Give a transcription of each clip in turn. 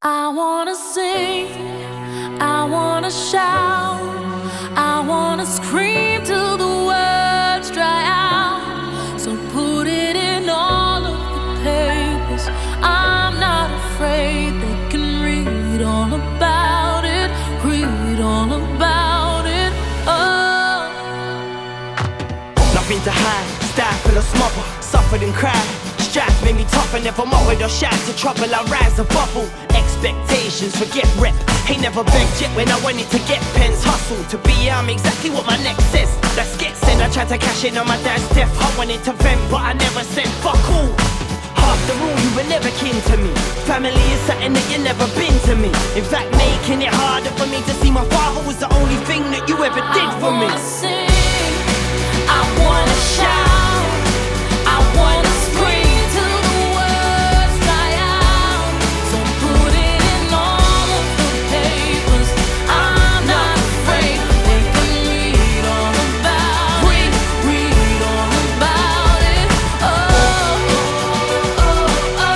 I wanna sing, I wanna shout, I wanna scream till the words dry out. So put it in all of the papers. I'm not afraid, they can read all about it, read all about it. Oh, nothing to hide, stifle or smother, suffered and cried. Strife made me tough and never mocked or shy to trouble. I rise above all expectations, forget rep. Ain't never begged yet when I wanted to get pens. Hustle to be I'm exactly what my neck says. That's get sent. I tried to cash in on my dad's death. I wanted to vent, but I never said fuck all. After all, you were never kin to me. Family is something that you never been to me. In fact, making it harder for me to see my father was the only thing that you ever did for me. I wanna sing, I wanna shout, I wanna scream till the words dry out. So put it in all of the papers. I'm not afraid, they can read all about it, read all about it. Oh, oh, oh,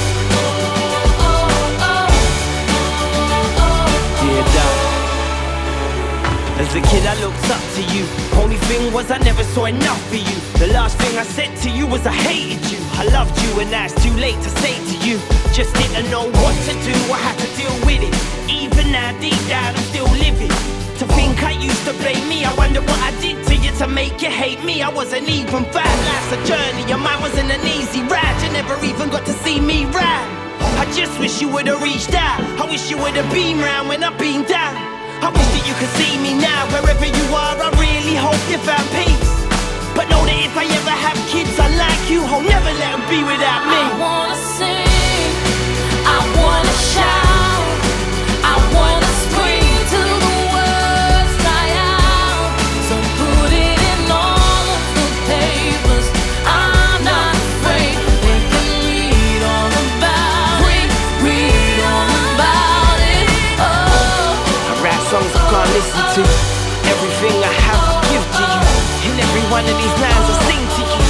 oh, oh, oh. Dear Dad, as a kid I looked up to you. Only thing was I never saw enough for you. The last thing I said to you was I hated you. I loved you and now it's too late to say to you. Just didn't know what to do, I had to deal with it. Even now deep down I'm still living. To think I used to blame me, I wonder what I did to you to make you hate me. I wasn't even bad, life's a journey and mine wasn't an easy ride. You never even got to see me ride. I just wish you would've reached out. I wish you would've been round when I've been down. I wish that you could see me now. Wherever you are, I really hope you found peace. But know that if I ever have kids, I like you, I'll never let them be without me. I wanna sing, I wanna shout, I wanna scream till the words dry out. So put it in all of the papers. I'm not afraid, they can read all about it, read all about it. Oh, I write songs I can't listen to. Everything I have I give to you. In every one of these lines I sing to you.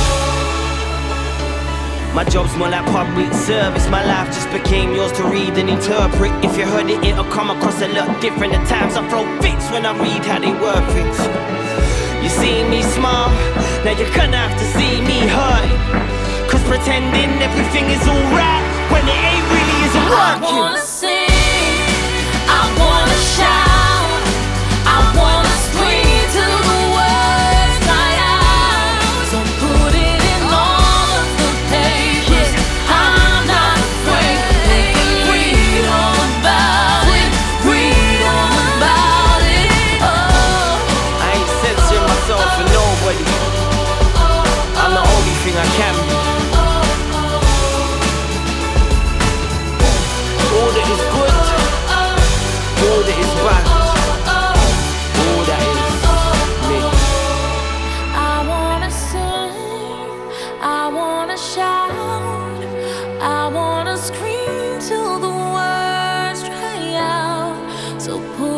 My job's more like public service. My life just became yours to read and interpret. If you heard it, it'll come across a lot different. At times I throw fits when I read how they word things. You see me smile, now you're gonna have to see me hurt. Cause pretending everything is alright when it ain't really isn't I working. wanna sing, I wanna shout, I wanna scream till the words dry out. So put it in all of the papers. I'm not afraid, they can read all about it, read all about it. Oh, I ain't censoring myself for nobody. I'm the only thing I can be. All that is good, all that is bad, all that is me. I wanna sing, I wanna shout, I wanna scream till the words dry out. So put